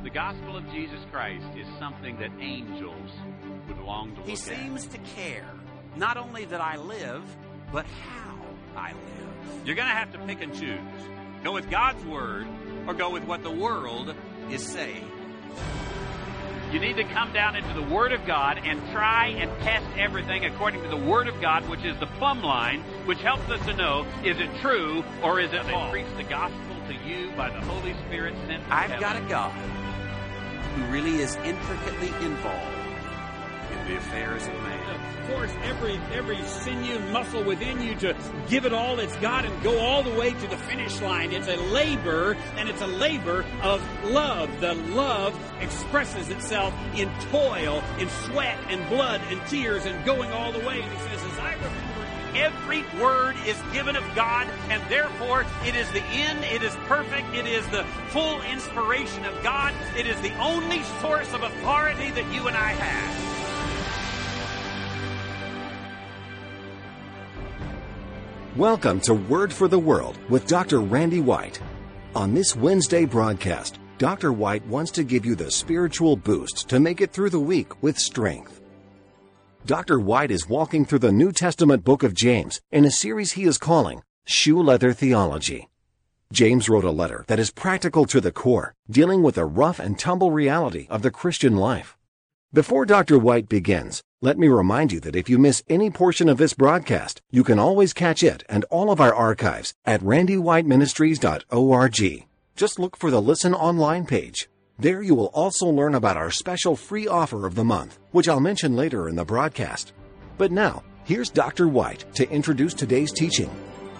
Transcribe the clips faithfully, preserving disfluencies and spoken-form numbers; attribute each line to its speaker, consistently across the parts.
Speaker 1: The gospel of Jesus Christ is something that angels would long to look at.
Speaker 2: He seems to care, not only that I live, but how I live.
Speaker 1: You're going to have to pick and choose. Go with God's word or go with what the world
Speaker 2: Is saying.
Speaker 1: You need to come down into the Word of God and try and test everything according to the Word of God, which is the plumb line, which helps us to know, is it true or is it false? They preach the gospel to you by the Holy Spirit sent from
Speaker 2: I've
Speaker 1: heaven.
Speaker 2: got a God who really is intricately involved in the affairs of man.
Speaker 3: Force every every sinew and muscle within you to give it all it's got and go all the way to the finish line. It's a labor, and it's a labor of love. The love expresses itself in toil, in sweat and blood and tears and going all the way. And he says, as I remember,
Speaker 2: Every word is given of God, and therefore it is the end, it is perfect, it is the full inspiration of God. It is the only source of authority that you and I have.
Speaker 4: Welcome to Word for the World with Doctor Randy White. On this Wednesday broadcast, Doctor White wants to give you the spiritual boost to make it through the week with strength. Doctor White is walking through the New Testament book of James in a series he is calling Shoe Leather Theology. James wrote a letter that is practical to the core, dealing with the rough and tumble reality of the Christian life. Before Doctor White begins, let me remind you that if you miss any portion of this broadcast, you can always catch it and all of our archives at randy white ministries dot org. Just look for the Listen Online page. There you will also learn about our special free offer of the month, which I'll mention later in the broadcast. But now, here's Doctor White to introduce today's teaching.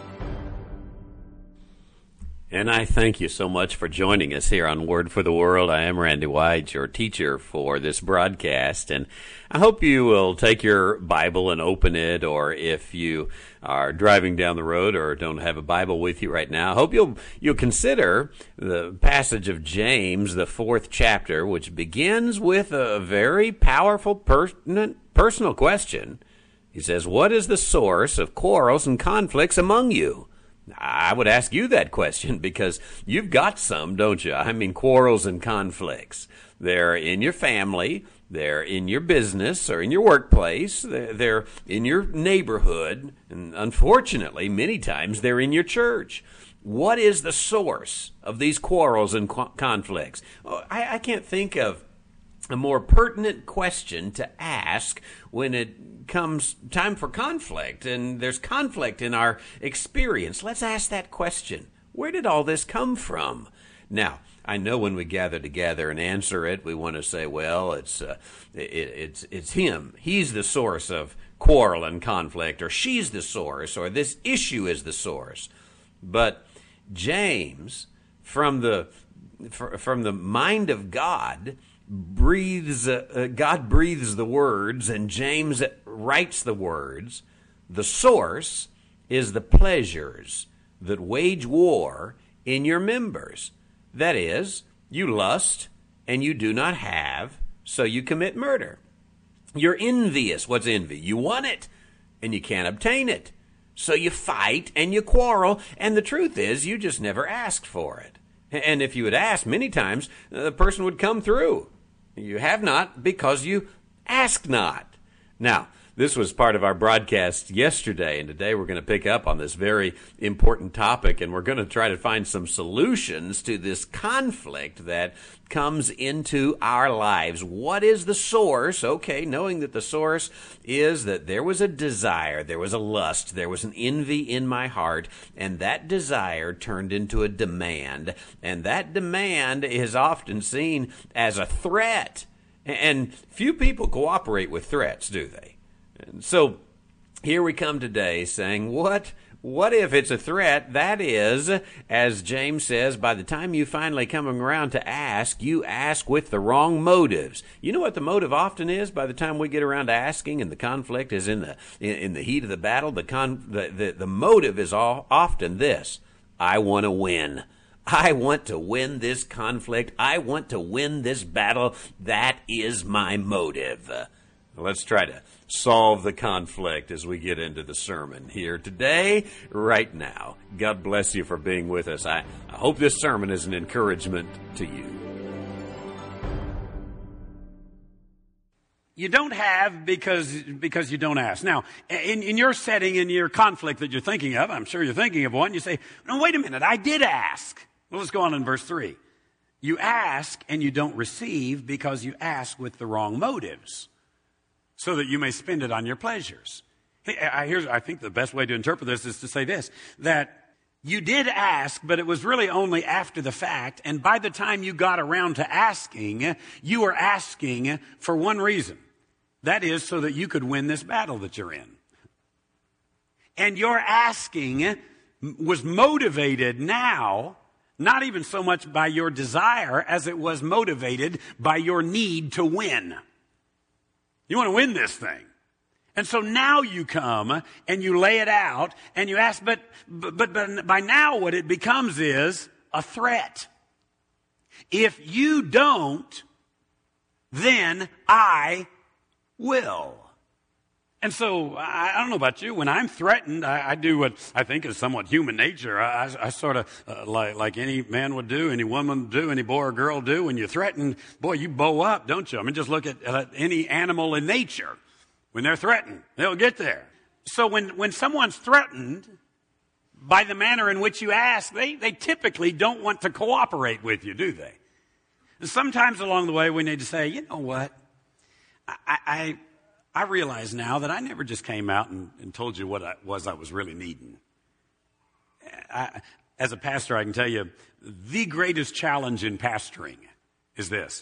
Speaker 5: And I thank you so much for joining us here on Word for the World. I am Randy White, your teacher for this broadcast, and I hope you will take your Bible and open it, or if you are driving down the road or don't have a Bible with you right now, I hope you'll you'll consider the passage of James, the fourth chapter, which begins with a very powerful, pertinent, personal question. He says, "What is the source of quarrels and conflicts among you?" I would ask you that question because you've got some, don't you? I mean, quarrels and conflicts. They're in your family, they're in your business or in your workplace, they're in your neighborhood, and unfortunately, many times they're in your church. What is the source of these quarrels and co- conflicts? Oh, I, I can't think of a more pertinent question to ask when it comes time for conflict, and there's conflict in our experience. Let's ask that question. Where did all this come from? Now, I know when we gather together and answer it, we want to say, well, it's uh, it, it's it's him. He's the source of quarrel and conflict, or she's the source, or this issue is the source. But James, from the from the mind of God, breathes uh, God breathes the words, and James writes the words. The source is the pleasures that wage war in your members. That is, you lust and you do not have, so you commit murder. You're envious. What's envy? You want it and you can't obtain it, so you fight and you quarrel, and the truth is you just never asked for it. And if you had asked many times, the person would come through. You have not because you ask not. Now, this was part of our broadcast yesterday, and today we're going to pick up on this very important topic, and we're going to try to find some solutions to this conflict that comes into our lives. What is the source? Okay, knowing that the source is that there was a desire, there was a lust, there was an envy in my heart, and that desire turned into a demand, and that demand is often seen as a threat. And few people cooperate with threats, do they? And so here we come today saying, what what if it's a threat? That is, as James says, by the time you finally come around to ask, you ask with the wrong motives. You know what the motive often is by the time we get around to asking, and the conflict is in the in, in the heat of the battle? The, con, the, the, the motive is all, often this: I want to win. I want to win this conflict. I want to win this battle. That is my motive. Uh, let's try to solve the conflict as we get into the sermon here today, right now. God bless you for being with us. I, I hope this sermon is an encouragement to you.
Speaker 3: you don't have because because you don't ask. Now, in, in your setting, in your conflict that you're thinking of, I'm sure you're thinking of one, you say, no, wait a minute, I did ask. Well, let's go on in verse three. You ask and you don't receive because you ask with the wrong motives, so that you may spend it on your pleasures. Hey, I, here's, I think the best way to interpret this is to say this, that you did ask, but it was really only after the fact, and by the time you got around to asking, you were asking for one reason. That is so that you could win this battle that you're in. And your asking was motivated now, not even so much by your desire as it was motivated by your need to win. You want to win this thing. And so now you come and you lay it out and you ask, but, but, but by now what it becomes is a threat. If you don't, then I will. And so, I, I don't know about you, when I'm threatened, I, I do what I think is somewhat human nature. I, I, I sort of, uh, like, like any man would do, any woman would do, any boy or girl do, when you're threatened, boy, you bow up, don't you? I mean, just look at, at any animal in nature. When they're threatened, they'll get there. So when, when someone's threatened by the manner in which you ask, they, they typically don't want to cooperate with you, do they? And sometimes along the way we need to say, you know what? I, I, I realize now that I never just came out and, and told you what it was I was really needing. I, as a pastor, I can tell you the greatest challenge in pastoring is this: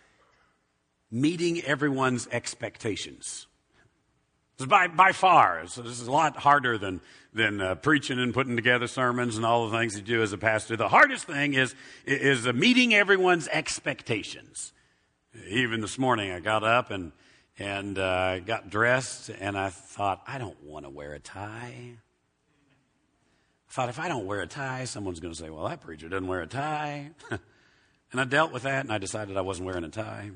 Speaker 3: meeting everyone's expectations. By, by far, so this is a lot harder than, than uh, preaching and putting together sermons and all the things you do as a pastor. The hardest thing is, is uh, meeting everyone's expectations. Even this morning, I got up and, and uh, got dressed, and I thought, I don't want to wear a tie. I thought, if I don't wear a tie, someone's going to say, well, that preacher doesn't wear a tie. And I dealt with that, and I decided I wasn't wearing a tie.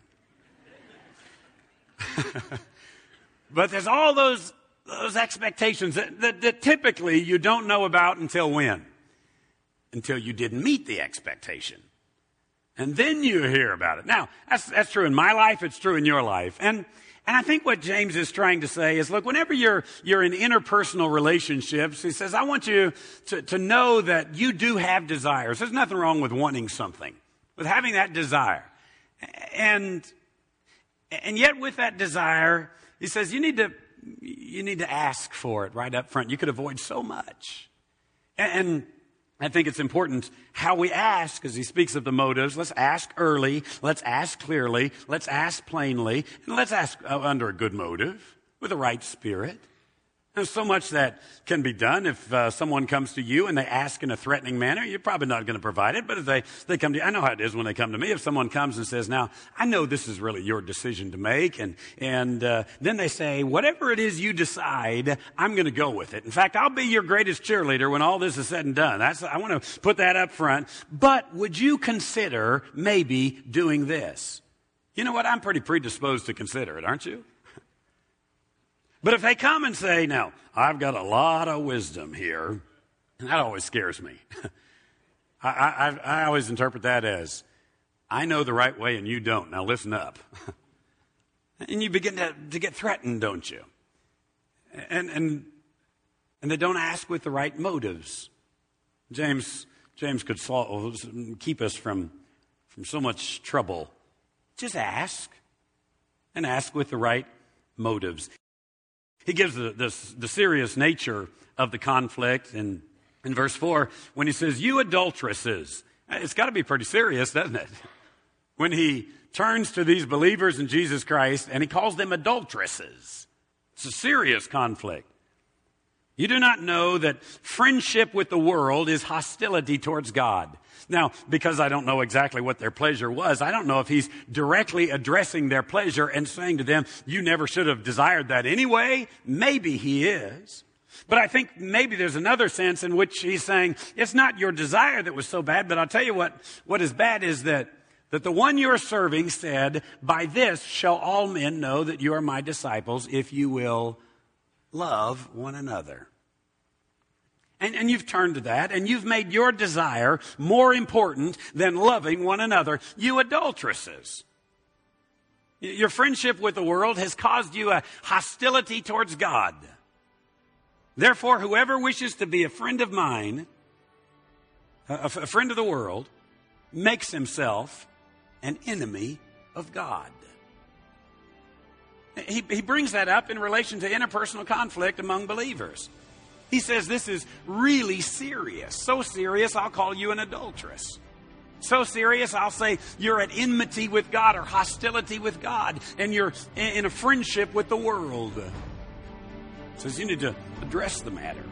Speaker 3: But there's all those those expectations that, that, that typically you don't know about until when? Until you didn't meet the expectation. And then you hear about it. Now, that's, that's true in my life. It's true in your life. And and I think what James is trying to say is, look, whenever you're you're in interpersonal relationships, he says, I want you to, to know that you do have desires. There's nothing wrong with wanting something, with having that desire. And and yet with that desire, he says you need to you need to ask for it right up front. You could avoid so much. And I think it's important how we ask, as he speaks of the motives. Let's ask early. Let's ask clearly. Let's ask plainly. And let's ask uh, under a good motive, with the right spirit. There's so much that can be done. If uh, someone comes to you and they ask in a threatening manner, you're probably not going to provide it. But if they, they come to you, I know how it is when they come to me. If someone comes and says, now, I know this is really your decision to make. And, and uh, then they say, whatever it is you decide, I'm going to go with it. In fact, I'll be your greatest cheerleader when all this is said and done. That's, I want to put that up front. But would you consider maybe doing this? You know what? I'm pretty predisposed to consider it, aren't you? But if they come and say, now, I've got a lot of wisdom here, that always scares me. I, I, I always interpret that as, I know the right way and you don't. Now listen up. And you begin to, to get threatened, don't you? And, and, and they don't ask with the right motives. James, James could solve, keep us from, from so much trouble. Just ask, and ask with the right motives. He gives the, the, the serious nature of the conflict in, in verse four when he says, you adulteresses. It's got to be pretty serious, doesn't it? When he turns to these believers in Jesus Christ and he calls them adulteresses. It's a serious conflict. You do not know that friendship with the world is hostility towards God. Now, because I don't know exactly what their pleasure was, I don't know if he's directly addressing their pleasure and saying to them, you never should have desired that anyway. Maybe he is. But I think maybe there's another sense in which he's saying, it's not your desire that was so bad, but I'll tell you what, what is bad is that, that the one you're serving said, by this shall all men know that you are my disciples, if you will love one another. And, and you've turned to that, and you've made your desire more important than loving one another. You adulteresses. Your friendship with the world has caused you a hostility towards God. Therefore, whoever wishes to be a friend of mine, a, a friend of the world, makes himself an enemy of God. He, he brings that up in relation to interpersonal conflict among believers. He says this is really serious. So serious, I'll call you an adulteress. So serious, I'll say you're at enmity with God or hostility with God, and you're in a friendship with the world. He says you need to address the matter.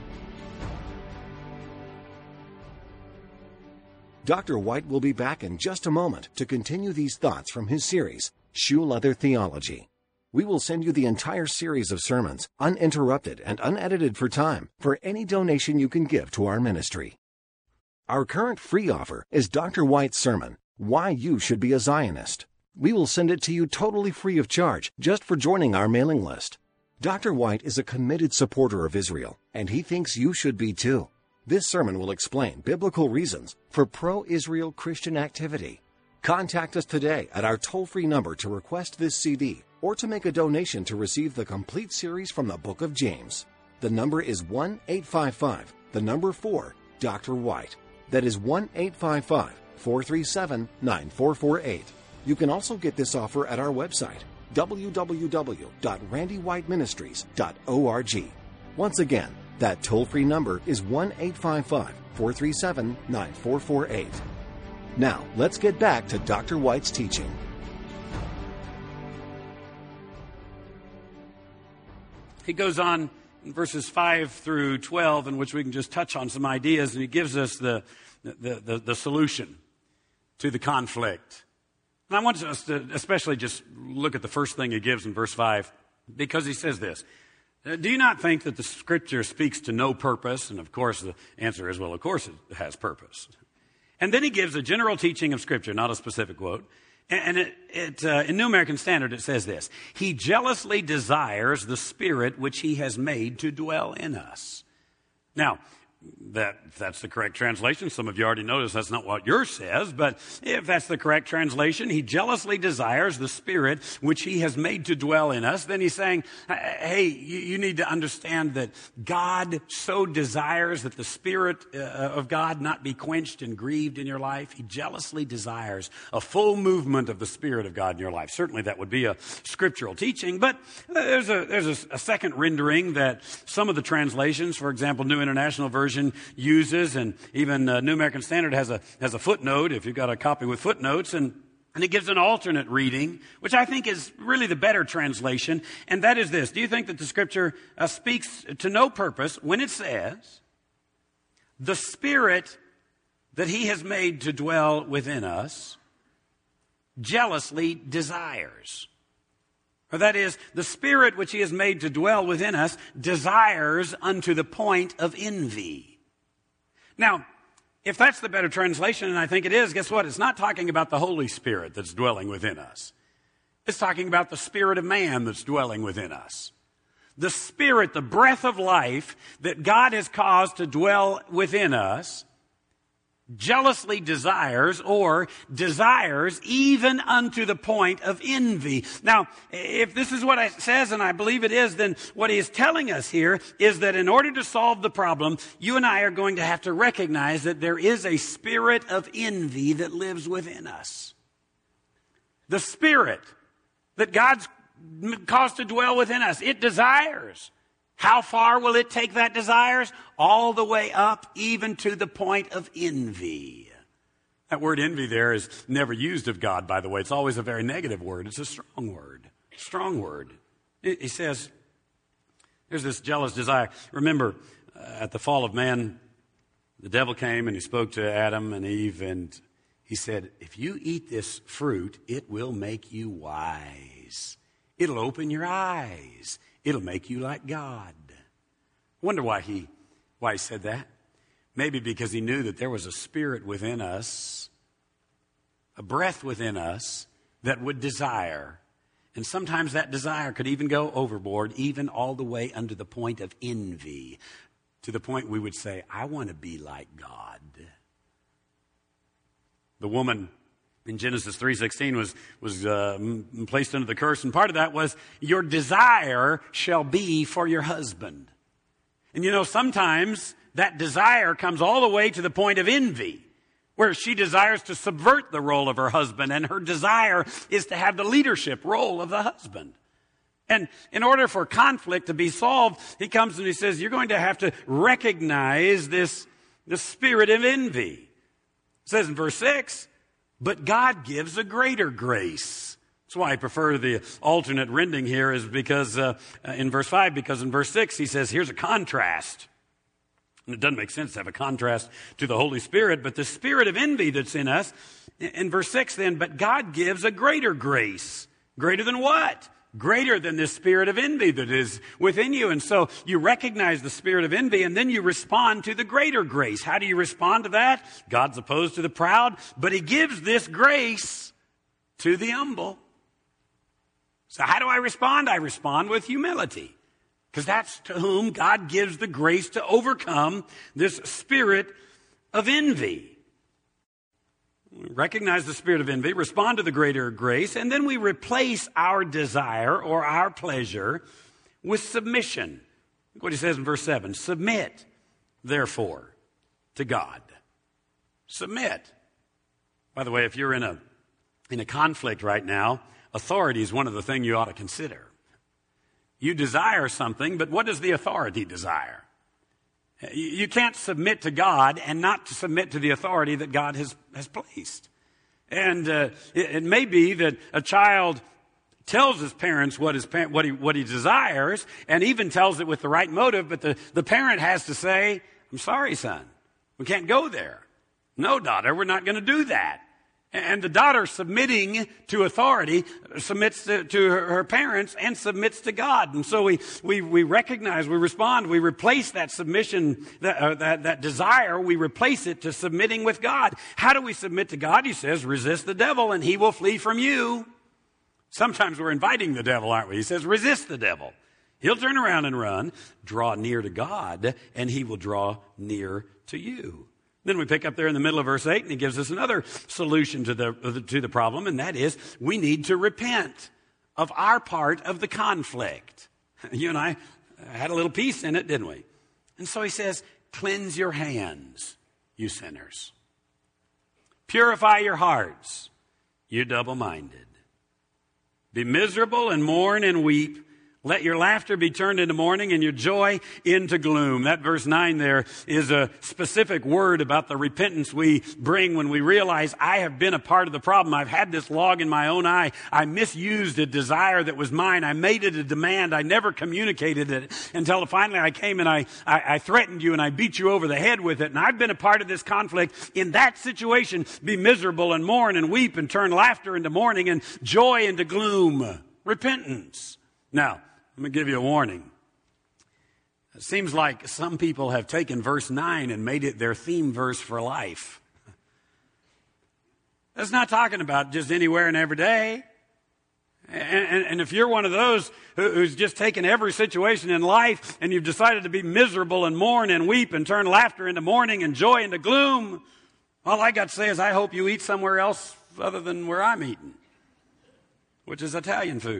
Speaker 4: Doctor White will be back in just a moment to continue these thoughts from his series, Shoe Leather Theology. We will send you the entire series of sermons, uninterrupted and unedited for time, for any donation you can give to our ministry. Our current free offer is Doctor White's sermon, Why You Should Be a Zionist. We will send it to you totally free of charge, just for joining our mailing list. Doctor White is a committed supporter of Israel, and he thinks you should be too. This sermon will explain biblical reasons for pro-Israel Christian activity. Contact us today at our toll-free number to request this C D or to make a donation to receive the complete series from the Book of James. The number is one eight five five, the number four, Doctor White. That is one eight five five, four three seven, nine four four eight. You can also get this offer at our website, w w w dot randy white ministries dot org. Once again, that toll-free number is one eight five five, four three seven, nine four four eight. Now, let's get back to Doctor White's teaching.
Speaker 3: He goes on in verses five through twelve, in which we can just touch on some ideas, and he gives us the, the, the, the solution to the conflict. And I want us to especially just look at the first thing he gives in verse five, because he says this. Do you not think that the Scripture speaks to no purpose? And of course the answer is, well, of course it has purpose. And then he gives a general teaching of Scripture, not a specific quote. And it, it, uh, in New American Standard, it says this. He jealously desires the Spirit which he has made to dwell in us. Now, that if that's the correct translation, some of you already noticed that's not what yours says, but if that's the correct translation, he jealously desires the Spirit which he has made to dwell in us. Then he's saying, hey, you, you need to understand that God so desires that the Spirit uh, of God not be quenched and grieved in your life. He jealously desires a full movement of the Spirit of God in your life. Certainly that would be a scriptural teaching, but there's a, there's a, a second rendering that some of the translations, for example, New International Version, uses, and even uh, New American Standard has a has a footnote, if you've got a copy with footnotes, and, and it gives an alternate reading, which I think is really the better translation, and that is this. Do you think that the Scripture uh, speaks to no purpose when it says, the Spirit that he has made to dwell within us jealously desires? Or that is, the Spirit which he has made to dwell within us desires unto the point of envy. Now, if that's the better translation, and I think it is, guess what? It's not talking about the Holy Spirit that's dwelling within us. It's talking about the spirit of man that's dwelling within us. The Spirit, the breath of life that God has caused to dwell within us, jealously desires or desires even unto the point of envy. Now, if this is what it says, and I believe it is, then what he is telling us here is that in order to solve the problem, you and I are going to have to recognize that there is a spirit of envy that lives within us. The spirit that God's caused to dwell within us, it desires. How far will it take that desires? All the way up, even to the point of envy. That word envy there is never used of God, by the way. It's always a very negative word. It's a strong word. Strong word. He says, there's this jealous desire. Remember, uh, at the fall of man, the devil came and he spoke to Adam and Eve, and he said, if you eat this fruit, it will make you wise. It'll open your eyes. It'll make you like God. I wonder why he, why he said that. Maybe because he knew that there was a spirit within us, a breath within us that would desire. And sometimes that desire could even go overboard, even all the way under the point of envy, to the point we would say, I want to be like God. The woman in Genesis three sixteen was, was uh, placed under the curse. And part of that was, your desire shall be for your husband. And you know, sometimes that desire comes all the way to the point of envy, where she desires to subvert the role of her husband, and her desire is to have the leadership role of the husband. And in order for conflict to be solved, he comes and he says, you're going to have to recognize this, this spirit of envy. It says in verse six, but God gives a greater grace. That's why I prefer the alternate rendering here, is because uh, in verse five, because in verse six he says, here's a contrast. And it doesn't make sense to have a contrast to the Holy Spirit, but the spirit of envy that's in us, in verse six then, but God gives a greater grace. Greater than what? Greater than this spirit of envy that is within you. And so you recognize the spirit of envy, and then you respond to the greater grace. How do you respond to that? God's opposed to the proud, but he gives this grace to the humble. So how do I respond? I respond with humility, because that's to whom God gives the grace to overcome this spirit of envy. Recognize the spirit of envy, respond to the greater grace, and then we replace our desire or our pleasure with submission. Look what he says in verse seven. Submit, therefore, to God. Submit. By the way, if you're in a in a conflict right now, authority is one of the things you ought to consider. You desire something, but what does the authority desire? You can't submit to God and not to submit to the authority that God has, has placed. And uh, it, it may be that a child tells his parents what, his, what, he, what he desires, and even tells it with the right motive, but the, the parent has to say, I'm sorry, son, we can't go there. No, daughter, we're not going to do that. And the daughter, submitting to authority, submits to, to her, her parents and submits to God. And so we, we, we recognize, we respond, we replace that submission, that, uh, that, that desire, we replace it to submitting with God. How do we submit to God? He says, resist the devil and he will flee from you. Sometimes we're inviting the devil, aren't we? He says, resist the devil. He'll turn around and run. Draw near to God and he will draw near to you. Then we pick up there in the middle of verse eight, and he gives us another solution to the, to the problem, and that is we need to repent of our part of the conflict. You and I had a little piece in it, didn't we? And so he says, cleanse your hands, you sinners. Purify your hearts, you double-minded. Be miserable and mourn and weep. Let your laughter be turned into mourning and your joy into gloom. That verse nine there is a specific word about the repentance we bring when we realize I have been a part of the problem. I've had this log in my own eye. I misused a desire that was mine. I made it a demand. I never communicated it until finally I came and I, I, I threatened you and I beat you over the head with it. And I've been a part of this conflict. In that situation, be miserable and mourn and weep and turn laughter into mourning and joy into gloom. Repentance. Now, let me give you a warning. It seems like some people have taken verse nine and made it their theme verse for life. That's not talking about just anywhere and every day. And, and, and if you're one of those who, who's just taken every situation in life and you've decided to be miserable and mourn and weep and turn laughter into mourning and joy into gloom, all I got to say is I hope you eat somewhere else other than where I'm eating, which is Italian food.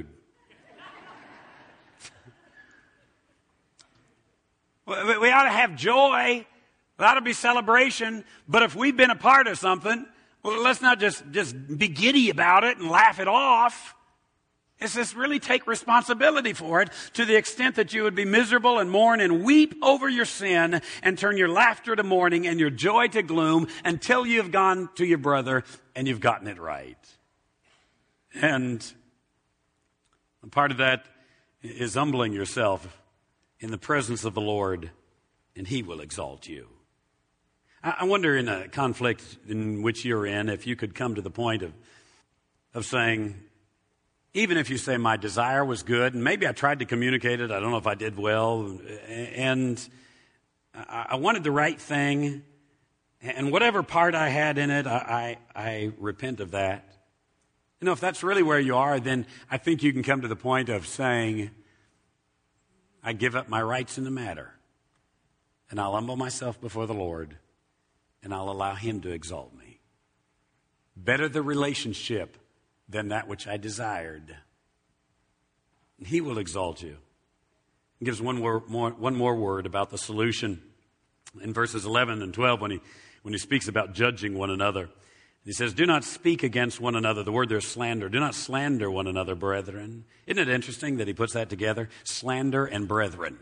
Speaker 3: We ought to have joy. There ought to be celebration. But if we've been a part of something, well, let's not just, just be giddy about it and laugh it off. It's just really take responsibility for it to the extent that you would be miserable and mourn and weep over your sin and turn your laughter to mourning and your joy to gloom until you've gone to your brother and you've gotten it right. And a part of that is humbling yourself in the presence of the Lord, and he will exalt you. I wonder, in a conflict in which you're in, if you could come to the point of, of saying, even if you say my desire was good, and maybe I tried to communicate it, I don't know if I did well, and I wanted the right thing, and whatever part I had in it, I, I, I repent of that. You know, if that's really where you are, then I think you can come to the point of saying, I give up my rights in the matter, and I'll humble myself before the Lord, and I'll allow him to exalt me. Better the relationship than that which I desired. He will exalt you. He gives one more, more, one more word about the solution in verses eleven and twelve when he, when he speaks about judging one another. He says, do not speak against one another. The word there is slander. Do not slander one another, brethren. Isn't it interesting that he puts that together? Slander and brethren.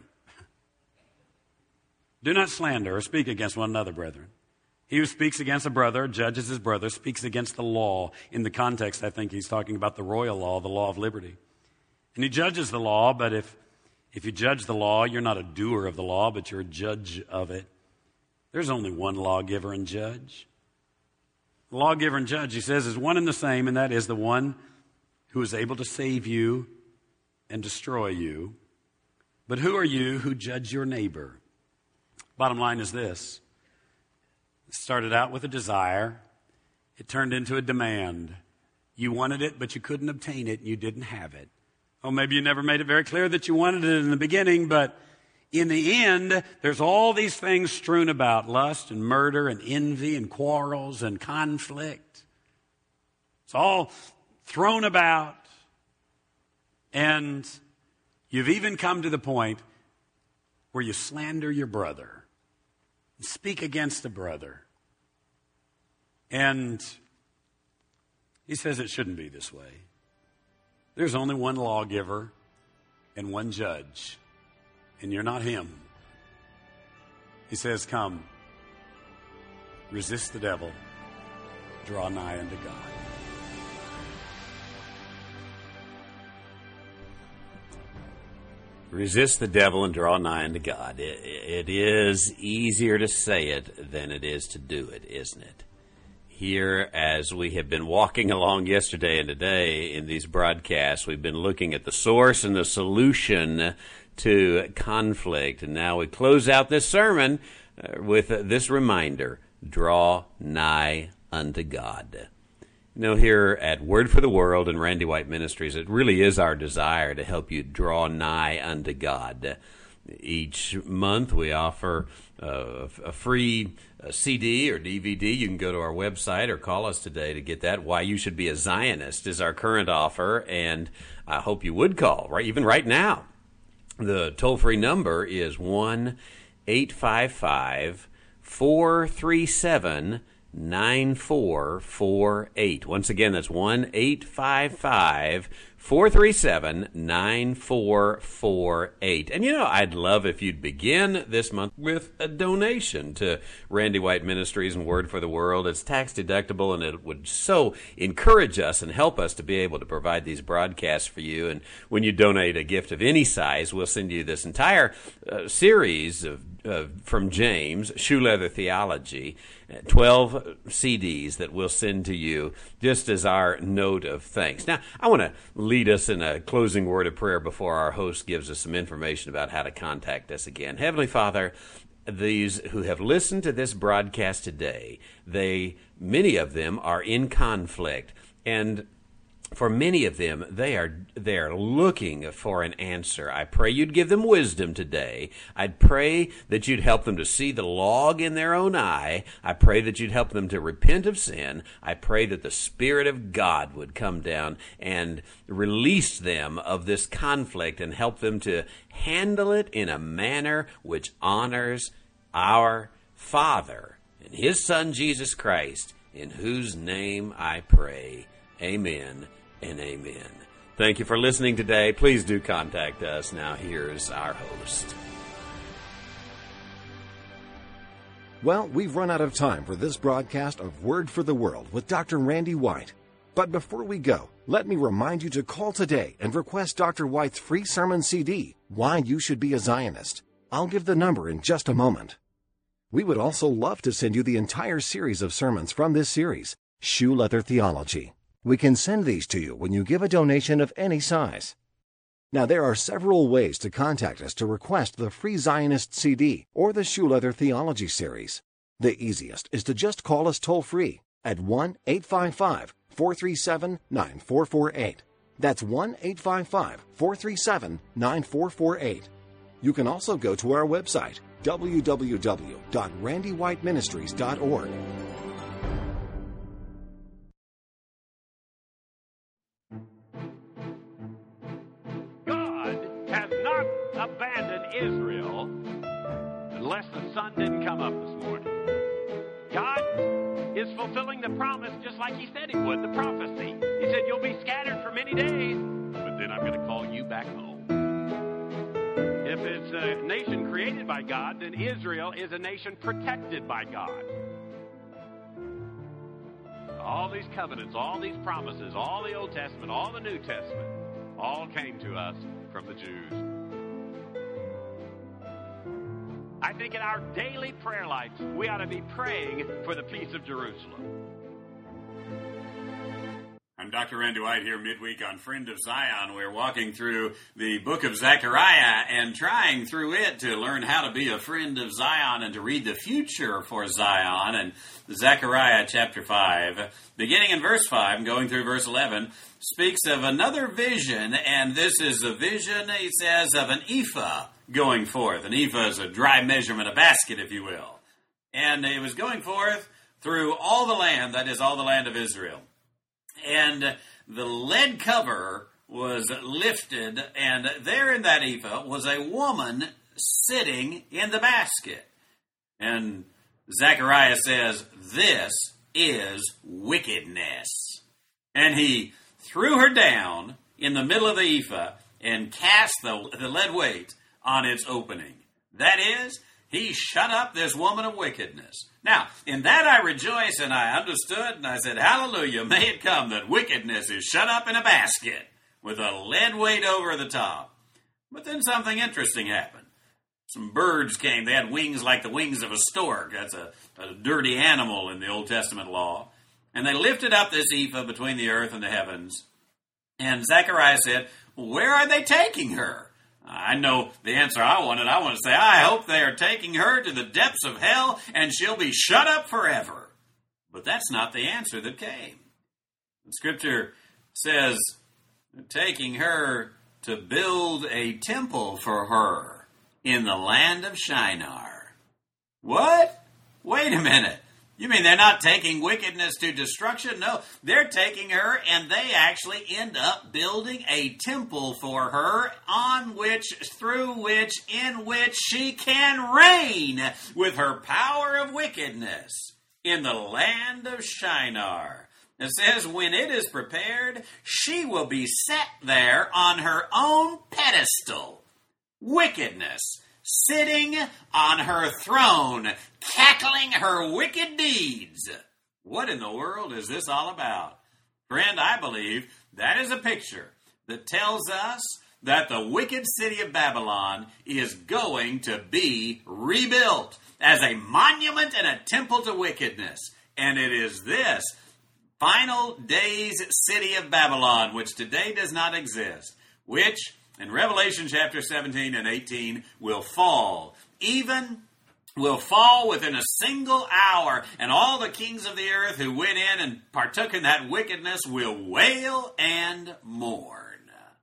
Speaker 3: Do not slander or speak against one another, brethren. He who speaks against a brother, judges his brother, speaks against the law. In the context, I think he's talking about the royal law, the law of liberty. And he judges the law, but if, if you judge the law, you're not a doer of the law, but you're a judge of it. There's only one lawgiver and judge. The lawgiver and judge, he says, is one and the same, and that is the one who is able to save you and destroy you. But who are you who judge your neighbor? Bottom line is this. It started out with a desire. It turned into a demand. You wanted it, but you couldn't obtain it, and you didn't have it. Oh, maybe you never made it very clear that you wanted it in the beginning, but in the end, there's all these things strewn about, lust and murder and envy and quarrels and conflict. It's all thrown about. And you've even come to the point where you slander your brother, speak against a brother. And he says it shouldn't be this way. There's only one lawgiver and one judge. And you're not him. He says, come, resist the devil, draw nigh unto God.
Speaker 5: Resist the devil and draw nigh unto God. It, it is easier to say it than it is to do it, isn't it? Here, as we have been walking along yesterday and today in these broadcasts, we've been looking at the source and the solution to conflict. And now we close out this sermon uh, with uh, this reminder, draw nigh unto God. You know, here at Word for the World and Randy White Ministries, it really is our desire to help you draw nigh unto God. Each month we offer uh, a free uh, C D or D V D. You can go to our website or call us today to get that. Why You Should Be a Zionist is our current offer, and I hope you would call, right, even right now. The toll-free number is one eight five five, four three seven, nine four four eight. Once again, that's one eight five five, four three seven, nine four four eight. And you know, I'd love if you'd begin this month with a donation to Randy White Ministries and Word for the World. It's tax deductible, and it would so encourage us and help us to be able to provide these broadcasts for you. And when you donate a gift of any size, we'll send you this entire uh, series of Uh, from James, Shoe Leather Theology, twelve C Ds that we'll send to you just as our note of thanks. Now, I want to lead us in a closing word of prayer before our host gives us some information about how to contact us again. Heavenly Father, these who have listened to this broadcast today, they, many of them are in conflict, and for many of them, they are they are looking for an answer. I pray you'd give them wisdom today. I'd pray that you'd help them to see the log in their own eye. I pray that you'd help them to repent of sin. I pray that the Spirit of God would come down and release them of this conflict and help them to handle it in a manner which honors our Father and His Son, Jesus Christ, in whose name I pray. Amen and amen. Thank you for listening today. Please do contact us. Now here's our host.
Speaker 4: Well, we've run out of time for this broadcast of Word for the World with Doctor Randy White. But before we go, let me remind you to call today and request Doctor White's free sermon C D, Why You Should Be a Zionist. I'll give the number in just a moment. We would also love to send you the entire series of sermons from this series, Shoe Leather Theology. We can send these to you when you give a donation of any size. Now, there are several ways to contact us to request the free Zionist C D or the Shoe Leather Theology series. The easiest is to just call us toll-free at one eight five five, four three seven, nine four four eight. That's one eight five five, four three seven, nine four four eight. You can also go to our website, w w w dot randy white ministries dot org.
Speaker 1: Israel unless the sun didn't come up this morning. God is fulfilling the promise just like he said he would, the prophecy. He said, you'll be scattered for many days, but then I'm going to call you back home. If it's a nation created by God, then Israel is a nation protected by God. All these covenants, all these promises, all the Old Testament, all the New Testament, all came to us from the Jews. I think in our daily prayer life, we ought to be praying for the peace of Jerusalem.
Speaker 5: I'm Doctor Randy White here midweek on Friend of Zion. We're walking through the book of Zechariah and trying through it to learn how to be a friend of Zion and to read the future for Zion. And Zechariah chapter five, beginning in verse five and going through verse eleven, speaks of another vision, and this is a vision, he says, of an ephah going forth. An ephah is a dry measurement, a basket, if you will. And it was going forth through all the land, that is, all the land of Israel. And the lead cover was lifted, and there in that ephah was a woman sitting in the basket. And Zechariah says, this is wickedness. And he threw her down in the middle of the ephah and cast the, the lead weight on its opening. That is, he shut up this woman of wickedness. Now, in that I rejoice, and I understood, and I said, hallelujah, may it come that wickedness is shut up in a basket with a lead weight over the top. But then something interesting happened. Some birds came. They had wings like the wings of a stork. That's a, a dirty animal in the Old Testament law. And they lifted up this ephah between the earth and the heavens. And Zechariah said, where are they taking her? I know the answer I wanted. I want to say, I hope they are taking her to the depths of hell and she'll be shut up forever. But that's not the answer that came. The scripture says, taking her to build a temple for her in the land of Shinar. What? Wait a minute. You mean they're not taking wickedness to destruction? No, they're taking her and they actually end up building a temple for her on which, through which, in which she can reign with her power of wickedness in the land of Shinar. It says, when it is prepared, she will be set there on her own pedestal. Wickedness. Sitting on her throne, cackling her wicked deeds. What in the world is this all about? Friend, I believe that is a picture that tells us that the wicked city of Babylon is going to be rebuilt as a monument and a temple to wickedness. And it is this final days city of Babylon, which today does not exist, which in Revelation chapter seventeen and eighteen will fall, even will fall within a single hour, and all the kings of the earth who went in and partook in that wickedness will wail and mourn.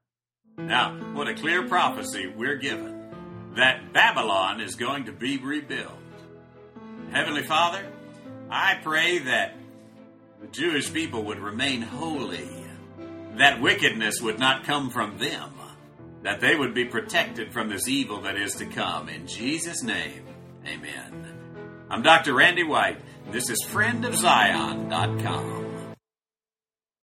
Speaker 5: Now, what a clear prophecy we're given, that Babylon is going to be rebuilt. Heavenly Father, I pray that the Jewish people would remain holy, that wickedness would not come from them, that they would be protected from this evil that is to come. In Jesus' name, amen. I'm Doctor Randy White, and this is friend of zion dot com.